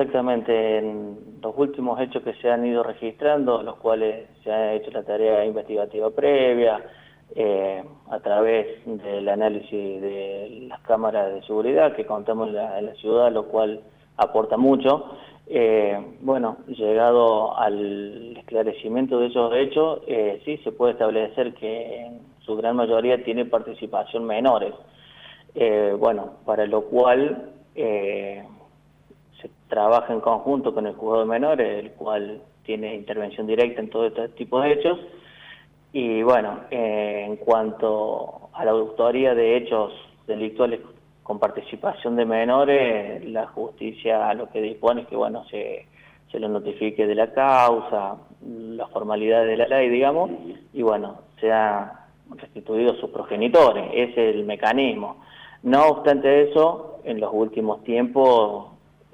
exactamente. En los últimos hechos que se han ido registrando, los cuales se ha hecho la tarea investigativa previa, a través del análisis de las cámaras de seguridad que contamos en la ciudad, lo cual aporta mucho. Bueno, llegado al esclarecimiento de esos hechos, sí se puede establecer que en su gran mayoría tiene participación menores. Bueno, para lo cual se trabaja en conjunto con el juzgado de menores, el cual tiene intervención directa en todo este tipo de hechos. Y bueno, en cuanto a la autoría de hechos delictuales con participación de menores, la justicia lo que dispone es que bueno, se lo notifique de la causa, las formalidades de la ley, digamos, y bueno, sean restituidos sus progenitores. Ese es el mecanismo. No obstante eso, en los últimos tiempos,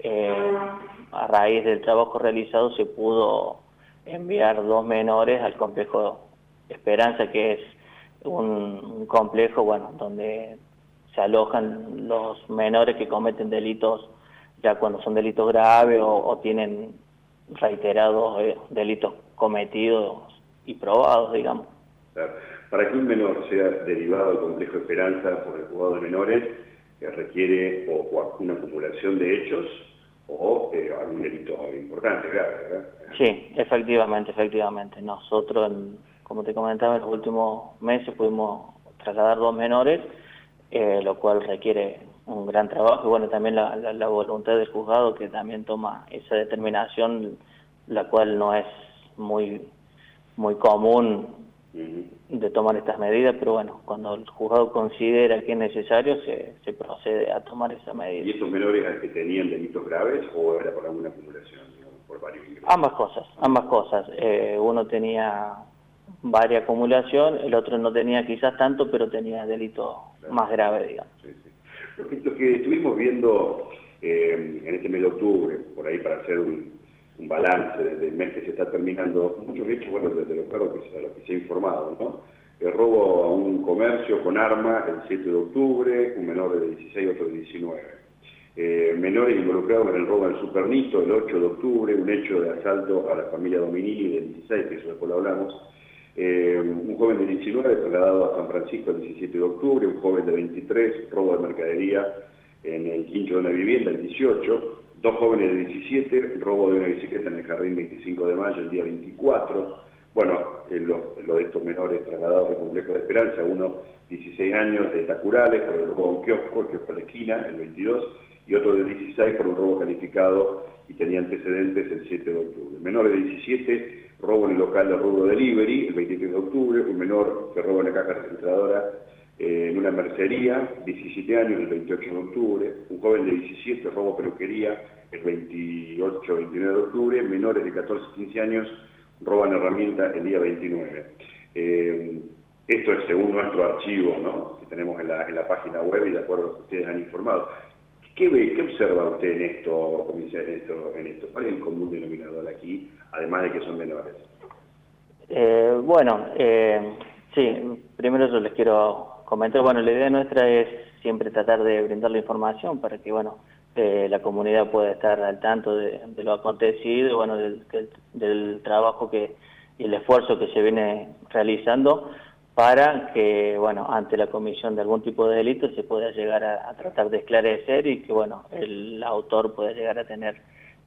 a raíz del trabajo realizado, se pudo enviar 2 menores al complejo Esperanza, que es un complejo, bueno, donde se alojan los menores que cometen delitos, ya cuando son delitos graves o tienen reiterados delitos cometidos y probados, digamos. Claro. Para que un menor sea derivado del complejo Esperanza por el juzgado de menores, requiere o una acumulación de hechos o algún delito importante, grave, ¿verdad? Sí, efectivamente. Nosotros, como te comentaba, en los últimos meses pudimos trasladar 2 menores, lo cual requiere un gran trabajo y bueno, también la voluntad del juzgado, que también toma esa determinación, la cual no es muy común de tomar estas medidas, pero bueno, cuando el juzgado considera que es necesario, se procede a tomar esa medida. ¿Y estos menores que tenían delitos graves o era por alguna acumulación, digamos, por varios ingresos? Ambas cosas. Uno tenía varias acumulación, el otro no tenía quizás tanto, pero tenía delitos más graves, digamos. Sí. Lo que estuvimos viendo en este mes de octubre, por ahí para hacer un balance del mes que se está terminando, muchos hechos, bueno, desde los cargos a los que se ha informado, ¿no? El robo a un comercio con arma el 7 de octubre, un menor de 16, otro de 19. Menores involucrados en el robo al Supernito el 8 de octubre, un hecho de asalto a la familia Dominini del 16, que eso después lo hablamos. Un joven de 19 trasladado a San Francisco el 17 de octubre, un joven de 23, robo de mercadería en el quincho de una vivienda el 18, 2 jóvenes de 17, robo de una bicicleta en el Jardín 25 de mayo el día 24, bueno, lo de estos menores trasladados al complejo de Esperanza, uno 16 años de Tacurales por el robo a un kiosco, el kiosco de la esquina, el 22, y otro de 16 por un robo calificado y tenía antecedentes el 7 de octubre. Menor de 17, robo en el local de rubro delivery el 23 de octubre, un menor que roba en la caja registradora en una mercería, 17 años el 28 de octubre, un joven de 17, robo peluquería el 28-29 de octubre, menores de 14-15 años roban herramientas el día 29. Esto es según nuestro archivo, ¿no?, que tenemos en la página web y de acuerdo a lo que ustedes han informado. ¿Qué observa usted en esto, comisario, en esto? ¿Cuál es el común denominador aquí, además de que son menores? Sí, primero yo les quiero comentar, bueno, la idea nuestra es siempre tratar de brindar la información para que, bueno, la comunidad pueda estar al tanto de lo acontecido, bueno, del trabajo y el esfuerzo que se viene realizando para que, bueno, ante la comisión de algún tipo de delito se pueda llegar a tratar de esclarecer y que, bueno, el autor pueda llegar a tener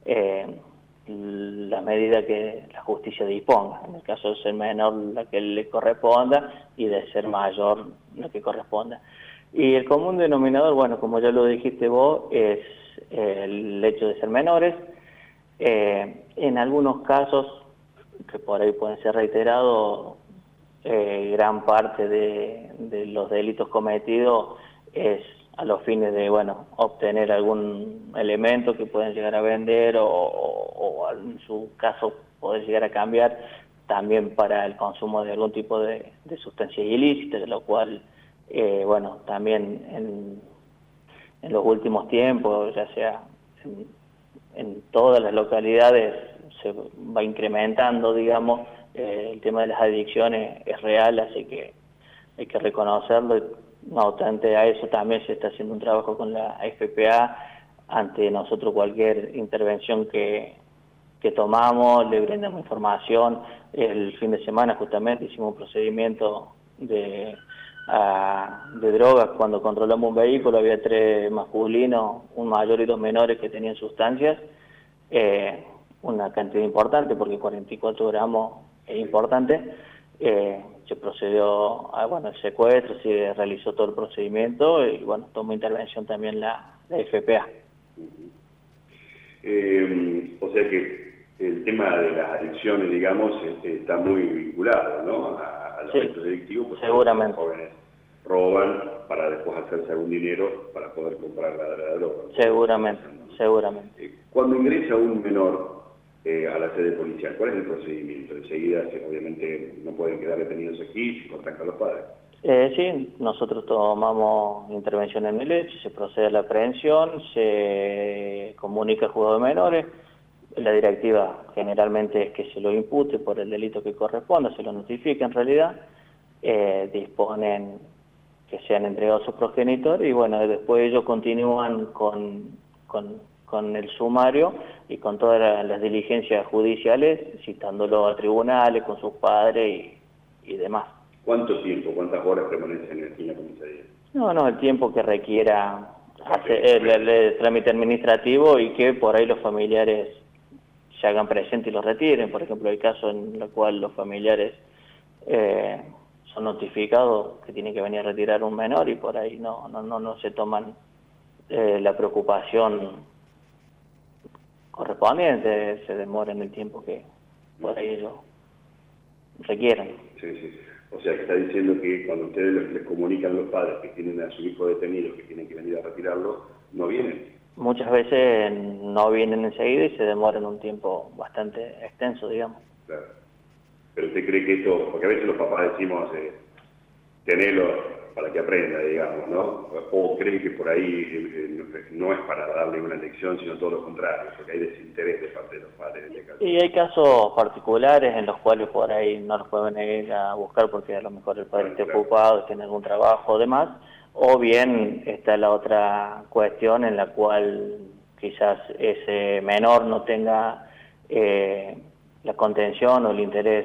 la medida que la justicia disponga. En el caso de ser menor, la que le corresponda, y de ser mayor, la que corresponda. Y el común denominador, bueno, como ya lo dijiste vos, es el hecho de ser menores. En algunos casos, que por ahí pueden ser reiterados, gran parte de los delitos cometidos es a los fines de, bueno, obtener algún elemento que pueden llegar a vender o en su caso poder llegar a cambiar también para el consumo de algún tipo de sustancia ilícita, de lo cual, bueno, también en los últimos tiempos, ya sea en todas las localidades, se va incrementando, digamos, el tema de las adicciones es real, así que hay que reconocerlo. No obstante a eso también se está haciendo un trabajo con la FPA ante nosotros cualquier intervención que tomamos, le brindamos información. El fin de semana justamente hicimos un procedimiento de drogas. Cuando controlamos un vehículo había 3 masculinos, un mayor y 2 menores que tenían sustancias, una cantidad importante porque 44 gramos es importante. Se procedió a el secuestro, se realizó todo el procedimiento y tomó intervención también la FPA. O sea que el tema de las adicciones, digamos, está muy vinculado, ¿no? A los actos delictivos, porque seguramente. Los jóvenes roban para después hacerse algún dinero para poder comprar la droga. Seguramente, seguramente. Cuando ingresa un menor a la sede policial, ¿cuál es el procedimiento? Enseguida, obviamente, no pueden quedar detenidos aquí, se contactan a los padres. Sí, nosotros tomamos intervención en el hecho, se procede a la aprehensión, se comunica al juzgado de menores, la directiva generalmente es que se lo impute por el delito que corresponda, se lo notifica en realidad, disponen que sean entregados a sus progenitores y después ellos continúan con el sumario y con todas las diligencias judiciales, citándolo a tribunales, con sus padres y demás. ¿Cuánto tiempo, cuántas horas permanecen en la comisaría? No, el tiempo que requiera hacer el trámite administrativo y que por ahí los familiares se hagan presentes y los retiren. Por ejemplo, hay casos en los cuales los familiares son notificados que tienen que venir a retirar un menor y por ahí no se toman la preocupación correspondiente, se demora en el tiempo que por ahí ellos requieran. Sí. O sea, que está diciendo que cuando ustedes les comunican a los padres que tienen a su hijo detenido, que tienen que venir a retirarlo, no vienen. Muchas veces no vienen enseguida y se demoran un tiempo bastante extenso, digamos. Claro. Pero usted cree que esto, porque a veces los papás decimos, tenerlo para que aprenda, digamos, ¿no? O creen que por ahí no es para darle una lección, sino todo lo contrario, porque hay desinterés de parte de los padres en este caso. Y hay casos particulares en los cuales por ahí no los pueden ir a buscar porque a lo mejor el padre esté ocupado, tiene algún trabajo o demás, o bien está la otra cuestión en la cual quizás ese menor no tenga la contención o el interés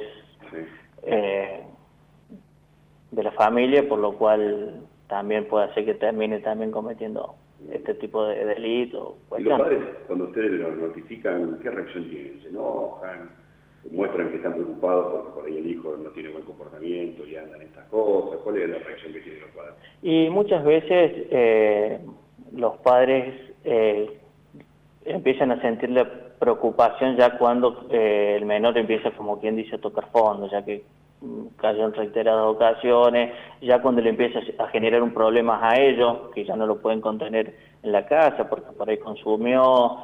de la familia, por lo cual también puede hacer que termine también cometiendo este tipo de delitos. ¿Y los padres, cuando ustedes los notifican, qué reacción tienen? ¿Se enojan? ¿Muestran que están preocupados porque por ahí el hijo no tiene buen comportamiento y andan estas cosas? ¿Cuál es la reacción que tienen los padres? Y muchas veces los padres empiezan a sentir la preocupación ya cuando el menor empieza, como quien dice, a tocar fondo, ya que cayó en reiteradas ocasiones, ya cuando le empieza a generar un problema a ellos, que ya no lo pueden contener en la casa, porque por ahí consumió,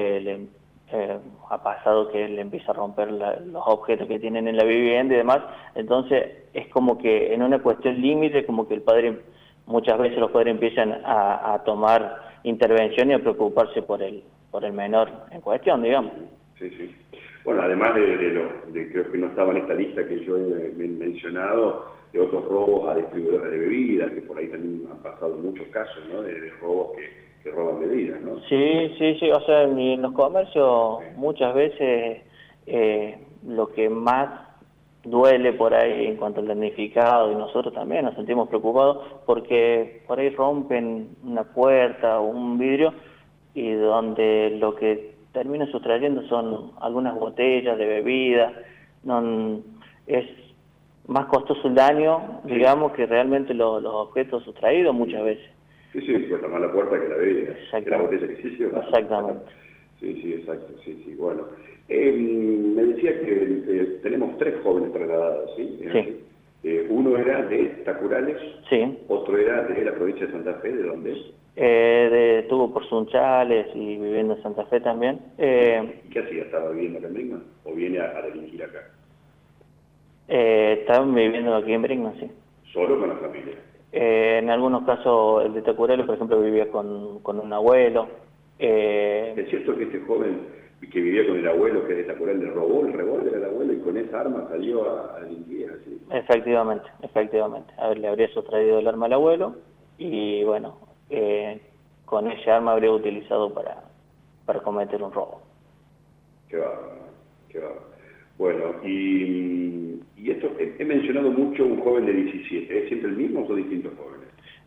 ha pasado que le empieza a romper los objetos que tienen en la vivienda y demás, entonces es como que en una cuestión límite, como que el padre, muchas veces los padres empiezan a tomar intervención y a preocuparse por el menor en cuestión, digamos. Sí. Bueno, además de creo que no estaba en esta lista que yo he mencionado, de otros robos a distribuidores de bebidas, que por ahí también han pasado muchos casos, ¿no? De robos que roban bebidas, ¿no? Sí, o sea, en los comercios muchas veces lo que más duele por ahí en cuanto al damnificado, y nosotros también nos sentimos preocupados porque por ahí rompen una puerta o un vidrio y donde lo que terminan sustrayendo son algunas botellas de bebida, es más costoso el daño, digamos, que realmente los objetos sustraídos muchas veces. Sí, puede tomar la puerta que la bebida, que la botella que se lleva. Exactamente. Sí, exacto, sí, bueno. Me decía que tenemos 3 jóvenes trasladados, ¿sí? Sí. Uno era de Tacurales, sí. Otro era de la provincia de Santa Fe, ¿de dónde es? Estuvo por Sunchales y viviendo en Santa Fe también. ¿Y qué hacía? ¿Estaba viviendo acá en Brigma? ¿O viene a delinquir acá? Estaban viviendo aquí en Brigma, sí. ¿Solo con la familia? En algunos casos, el de Tacurales, por ejemplo, vivía con un abuelo. ¿Es cierto que este joven que vivía con el abuelo, que es de Tacurales, le robó el revólver al abuelo y con esa arma salió a delinquir? ¿Así? Efectivamente. A ver, le habría sustraído el arma al abuelo y bueno, con ese arma habría utilizado para cometer un robo. Qué va, qué va. Bueno, y esto, he mencionado mucho un joven de 17, ¿es siempre el mismo o son distintos jóvenes?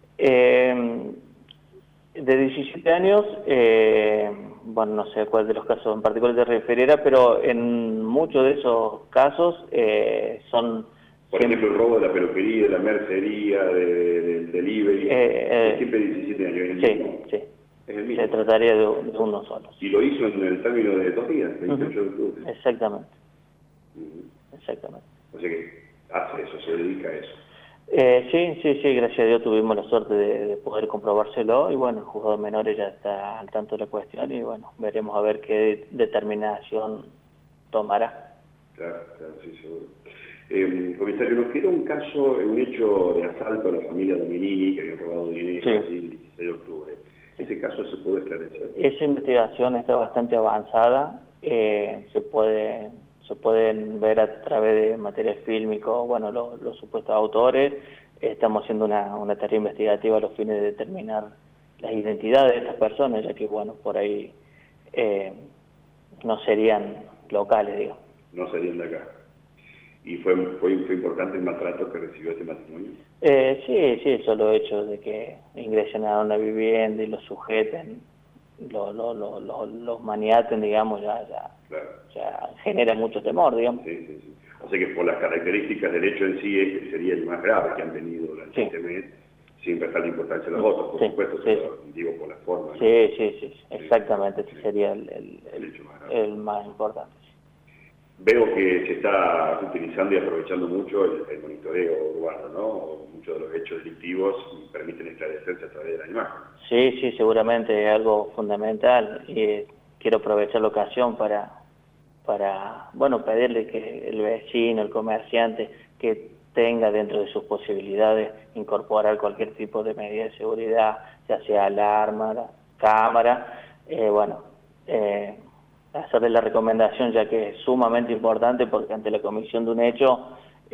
De 17 años, bueno, no sé cuál de los casos en particular te referiera, pero en muchos de esos casos son... Por ejemplo, el robo de la peluquería, de la mercería, del delivery, es siempre 17 años, ¿es el mismo? Sí, es el mismo. Se trataría de uno solo. Y lo hizo en el término de 2 días, 28 de octubre. Exactamente. Exactamente. O sea que hace eso, se dedica a eso. Sí, gracias a Dios tuvimos la suerte de poder comprobárselo y bueno, el juzgado de menores ya está al tanto de la cuestión y bueno, veremos a ver qué determinación tomará. Claro, sí, seguro. Comisario, nos queda un caso, un hecho de asalto a la familia Dominini, que había robado dinero el 16 de octubre. ¿Ese caso se puede esclarecer? Esa investigación está bastante avanzada, se pueden ver a través de material fílmico, bueno, los supuestos autores. Estamos haciendo una tarea investigativa a los fines de determinar las identidades de estas personas, ya que, bueno, por ahí no serían locales, digamos. No serían de acá. ¿Y fue importante el maltrato que recibió este matrimonio? Sí, el solo hecho de que ingresen a una vivienda y los sujeten, los maniaten, digamos, Claro. ya genera mucho temor, digamos. Sí. O sea que por las características del hecho en sí, este sería el más grave que han tenido durante este mes, sin restar importancia a los otros, por supuesto, pero digo por la forma. ¿no? Sí, exactamente, ese sería el más importante. Veo que se está utilizando y aprovechando mucho el monitoreo urbano, ¿no? Muchos de los hechos delictivos permiten esclarecerse a través de la imagen. Sí, seguramente es algo fundamental y quiero aprovechar la ocasión para bueno, pedirle que el vecino, el comerciante, que tenga dentro de sus posibilidades incorporar cualquier tipo de medida de seguridad, ya sea alarma, cámara, hacerle la recomendación, ya que es sumamente importante porque ante la comisión de un hecho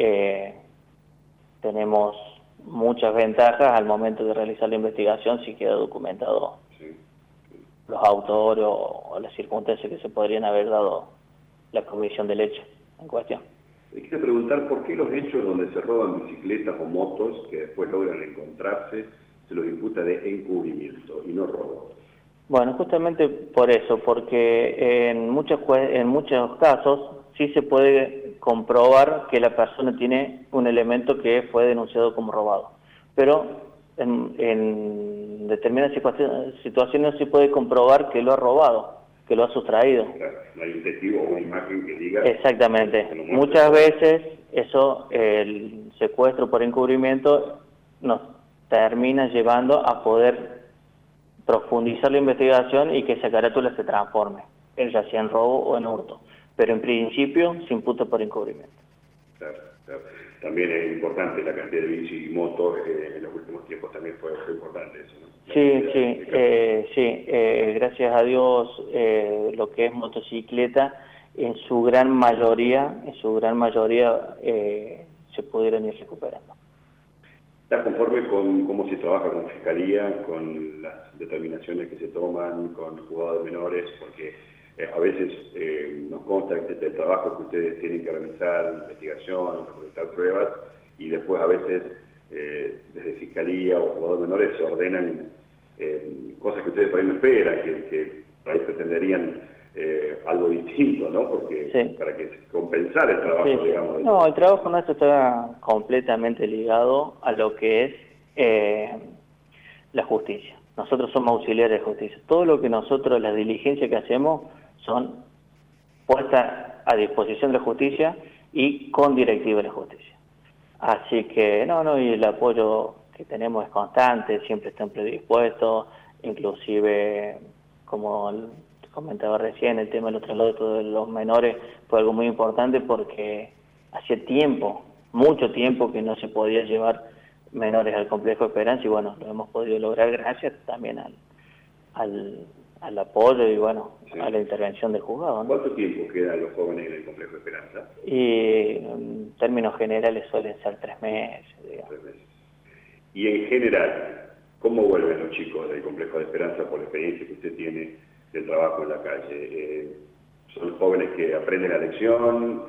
tenemos muchas ventajas al momento de realizar la investigación si queda documentado los autores o las circunstancias que se podrían haber dado la comisión del hecho en cuestión. Le quiero preguntar por qué los hechos donde se roban bicicletas o motos que después logran encontrarse se los imputa de encubrimiento y no robo. Bueno, justamente por eso, porque en muchos casos sí se puede comprobar que la persona tiene un elemento que fue denunciado como robado, pero en determinadas situaciones sí puede comprobar que lo ha robado, que lo ha sustraído. Claro, no hay un testigo o una imagen que diga... Exactamente. Muchas veces eso, el secuestro por encubrimiento, nos termina llevando a poder profundizar la investigación y que esa carátula se transforme, ya sea en robo o en hurto. Pero en principio se imputa por encubrimiento. Claro. También es importante la cantidad de bici y motos, en los últimos tiempos también fue importante eso, ¿no? Sí, gracias a Dios lo que es motocicleta en su gran mayoría se pudieron ir recuperando. ¿Estás conforme con cómo se trabaja con Fiscalía, con las determinaciones que se toman, con los juzgados de menores? Porque a veces nos consta el trabajo que ustedes tienen que realizar, investigación, recolectar pruebas, y después a veces desde Fiscalía o juzgados de menores se ordenan cosas que ustedes por ahí no esperan, que por ahí pretenderían algo distinto, ¿no? Porque para que compensar el trabajo, digamos. No, el trabajo nuestro está completamente ligado a lo que es la justicia. Nosotros somos auxiliares de justicia. Todo lo que nosotros, las diligencias que hacemos, son puestas a disposición de la justicia y con directiva de la justicia. Así que, y el apoyo que tenemos es constante, siempre están predispuestos, inclusive, como comentaba recién, el tema de los traslados de los menores fue algo muy importante porque hacía tiempo, mucho tiempo, que no se podía llevar menores al complejo de Esperanza y bueno, lo hemos podido lograr gracias también al apoyo y a la intervención del juzgado, ¿no? ¿Cuánto tiempo quedan los jóvenes en el complejo de Esperanza? Y en términos generales suelen ser 3 meses, digamos. 3 meses. Y en general, ¿Cómo vuelven los chicos del Complejo de Esperanza por la experiencia que usted tiene del trabajo en la calle? ¿Son jóvenes que aprenden la lección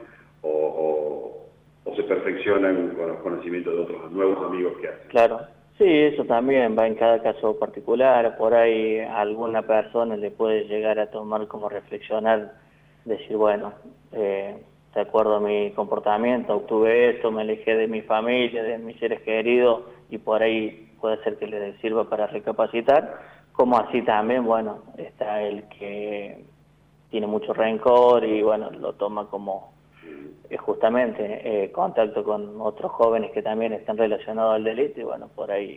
o se perfeccionan con los conocimientos de otros nuevos amigos que hacen? Claro, sí, eso también va en cada caso particular. Por ahí a alguna persona le puede llegar a tomar como reflexionar, decir, bueno, de acuerdo a mi comportamiento, obtuve esto, me alejé de mi familia, de mis seres queridos, y por ahí puede ser que le sirva para recapacitar, como así también, bueno, está el que tiene mucho rencor y bueno, lo toma como justamente contacto con otros jóvenes que también están relacionados al delito, y bueno, por ahí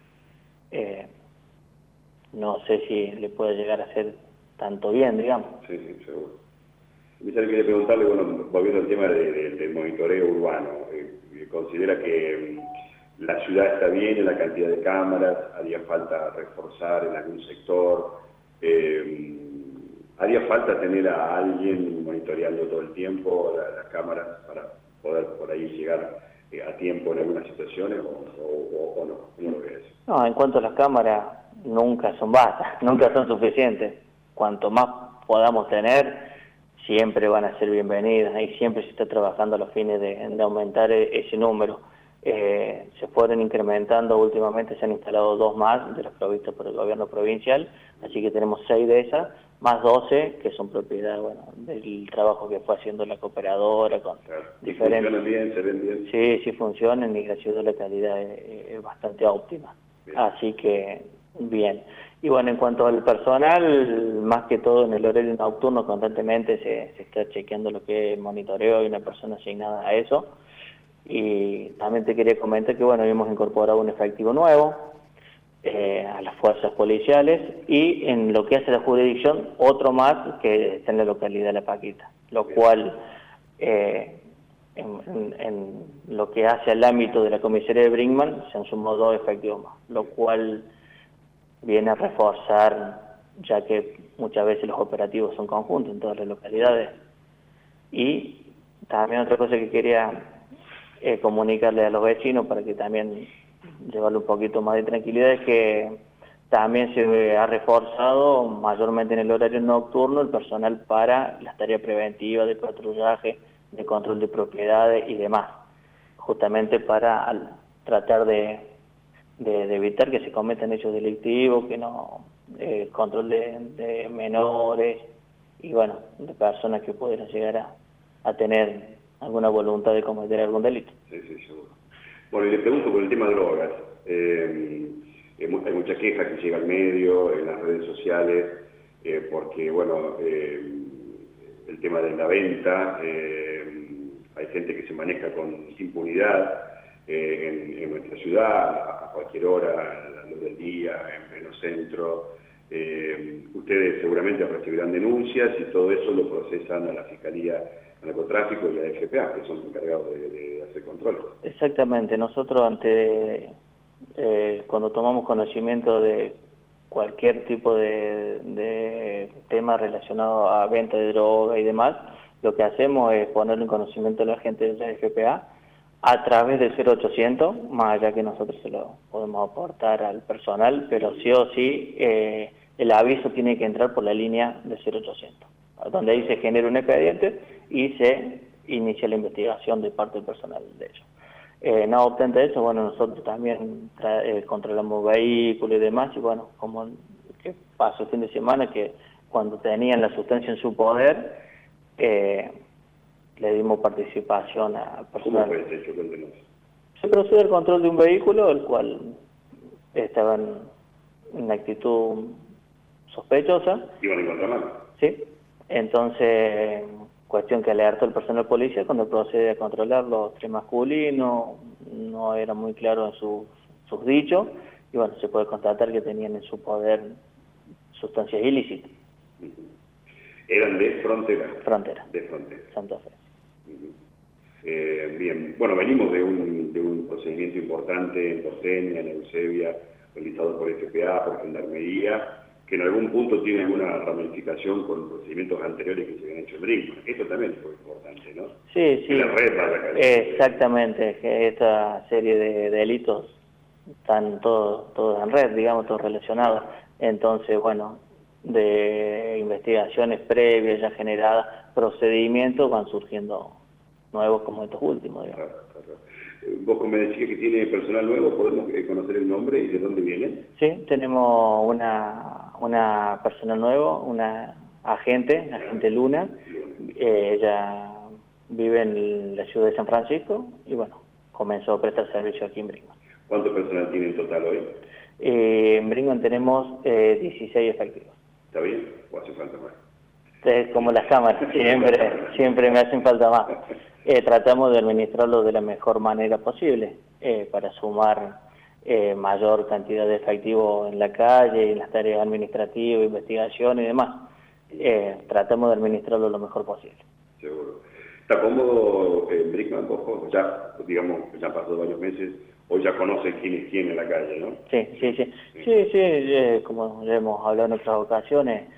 no sé si le puede llegar a hacer tanto bien, digamos. Sí, sí, seguro. Comisario, quería preguntarle, bueno, volviendo al tema del monitoreo urbano, ¿considera que la ciudad está bien en la cantidad de cámaras? ¿Haría falta reforzar en algún sector? ¿Haría falta tener a alguien monitoreando todo el tiempo las cámaras para poder por ahí llegar a tiempo en algunas situaciones o no? ¿Cómo lo ves? No, en cuanto a las cámaras, nunca son bastas, nunca son suficientes. Cuanto más podamos tener, siempre van a ser bienvenidas y siempre se está trabajando a los fines de aumentar ese número. Se fueron incrementando, últimamente se han instalado 2 más de los provistos por el gobierno provincial, así que tenemos 6 de esas, más 12 que son propiedad, bueno, del trabajo que fue haciendo la cooperadora con diferentes... ¿Funcionan bien? ¿Se ven bien? Sí, sí funcionan y gracias a Dios la calidad es bastante óptima. Bien. Así que bien. Y bueno, en cuanto al personal, más que todo en el horario nocturno constantemente se está chequeando lo que es monitoreo, hay una persona asignada a eso. Y también te quería comentar que bueno, hemos incorporado un efectivo nuevo a las fuerzas policiales y en lo que hace la jurisdicción, otro más que está en la localidad de La Paquita, lo cual en lo que hace al ámbito de la comisaría de Brinkmann se han sumado 2 efectivos más, lo cual viene a reforzar, ya que muchas veces los operativos son conjuntos en todas las localidades. Y también otra cosa que quería comunicarle a los vecinos para que también llevarle un poquito más de tranquilidad es que también se ha reforzado mayormente en el horario nocturno el personal para las tareas preventivas de patrullaje, de control de propiedades y demás, justamente para tratar de evitar que se cometan hechos delictivos, que no control de menores y bueno, de personas que pudieran llegar a tener alguna voluntad de cometer algún delito. Sí, sí, seguro. Bueno, y le pregunto por el tema de drogas. Hay mucha queja que llega al medio, en las redes sociales, porque, bueno, el tema de la venta, hay gente que se maneja con impunidad en nuestra ciudad, a cualquier hora, a la luz del día, en pleno centro. Ustedes seguramente recibirán denuncias y todo eso lo procesan a la Fiscalía de Narcotráfico y a la FPA, que son encargados de hacer controles. Exactamente, nosotros cuando tomamos conocimiento de cualquier tipo de tema relacionado a venta de droga y demás, lo que hacemos es ponerlo en conocimiento a la gente de la FPA a través del 0800, más allá que nosotros se lo podemos aportar al personal, pero sí o sí el aviso tiene que entrar por la línea de 0800, donde ahí se genera un expediente y se inicia la investigación de parte del personal de ellos. No obstante eso, bueno, nosotros también controlamos vehículos y demás, y bueno, como que pasó el fin de semana, que cuando tenían la sustancia en su poder, le dimos participación al personal. ¿Cómo fue ese hecho? Cuéntenos. Se procede al control de un vehículo, el cual estaba en actitud sospechosa. ¿Iban en contramano? Sí. Entonces, cuestión que alertó el personal policial cuando procede a controlar los 3 masculinos, no era muy claro en sus dichos, y bueno, se puede constatar que tenían en su poder sustancias ilícitas. ¿Eran de frontera? Frontera. De frontera. Santa Fe. Bien, bueno, venimos de un procedimiento importante en Porteña, en Eusebia, realizado por FPA, por Gendarmería, que en algún punto tiene alguna ramificación con procedimientos anteriores que se habían hecho en Brinkmann. Esto también fue importante, ¿no? Sí, sí. La red para la exactamente, que esta serie de delitos están todos en red, digamos, todos relacionados. Entonces, bueno, de investigaciones previas ya generadas, procedimientos van surgiendo nuevos como estos últimos, digamos. Claro. Vos me decías que tiene personal nuevo, ¿podemos conocer el nombre y de dónde viene? Sí, tenemos una persona nueva, una agente Luna. Ella vive en la ciudad de San Francisco y bueno, comenzó a prestar servicio aquí en Brinkmann. ¿Cuánto personal tiene en total hoy? En Brinkmann tenemos 16 efectivos. ¿Está bien? ¿O hace falta más? Como las cámaras, siempre me hacen falta más. Tratamos de administrarlo de la mejor manera posible para sumar mayor cantidad de efectivo en la calle, en las tareas administrativas, investigación y demás. Tratamos de administrarlo lo mejor posible. Seguro. ¿Está cómodo en Brinkmann? Vos ya, digamos, ya han pasado varios meses, hoy ya conoces quién es quién en la calle, ¿no? Sí, como ya hemos hablado en otras ocasiones,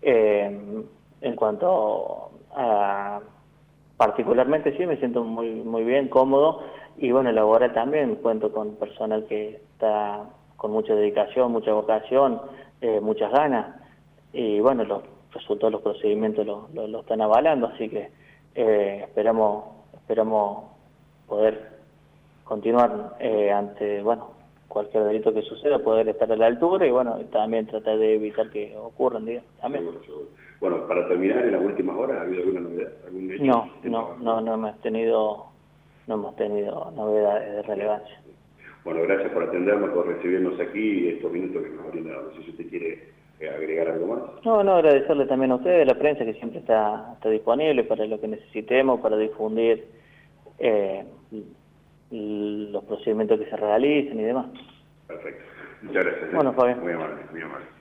en cuanto a particularmente sí me siento muy bien, cómodo, y bueno, laboral también, cuento con personal que está con mucha dedicación, mucha vocación, muchas ganas, y bueno, los resultados, los procedimientos lo están avalando, así que esperamos poder continuar ante, bueno, cualquier delito que suceda, poder estar a la altura y bueno, también tratar de evitar que ocurran, digamos, también. Seguro. Bueno, para terminar, en las últimas horas, ¿ha habido alguna novedad? ¿Algún hecho? No hemos tenido novedades de relevancia. Bueno, gracias por atendernos, por recibirnos aquí y estos minutos que nos ha brindado. No sé si usted quiere agregar algo más. No, agradecerle también a ustedes, a la prensa que siempre está disponible para lo que necesitemos, para difundir los procedimientos que se realicen y demás. Perfecto. Muchas gracias. Bueno, Fabián. Muy amable, muy amable.